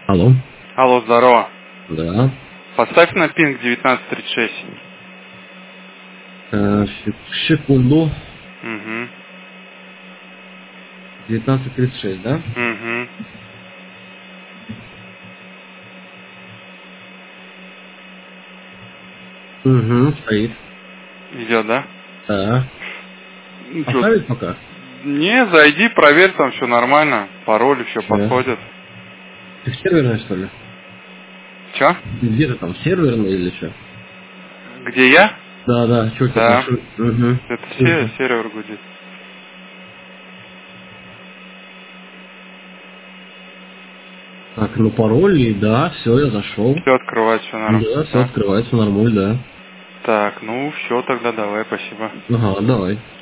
Алло. Алло, здорово. Да. Поставь на пинг 1936. Секунду. Угу. 19:36, да? Угу. Угу, стоит. Идет, да? Да. Поставить пока? Не, зайди, проверь, там все нормально. Пароли все подходят. Ты в серверной, что ли? Че? Где ты там, серверный или что? Где я? Да, что у тебя там? Угу. Это сервер гудит. Так, ну пароли, да, все, я зашел. Все открывать, все нормально. Да, все открывается нормально, да. Так, ну все, тогда давай, спасибо. Ага, давай.